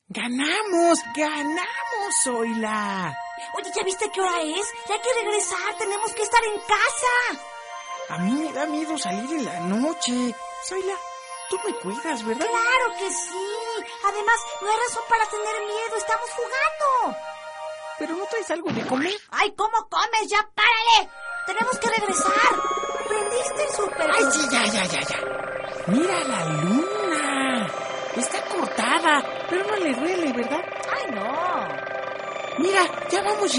¡Ganamos, Zoila! Oye, ¿ya viste qué hora es? Ya hay que regresar, tenemos que estar en casa. A mí me da miedo salir en la noche. Zoila, tú me cuidas, ¿verdad? ¡Claro que sí! Además, no hay razón para tener miedo, estamos jugando. ¿Pero no traes algo de comer? ¡Ay, cómo comes! ¡Ya párale! ¡Tenemos que regresar! ¿Prendiste el súper? ¡Ay, sí, ya! ¡Mira la luna! Está cortada, pero no le duele, ¿verdad? ¡Ay, no! Mira, ya vamos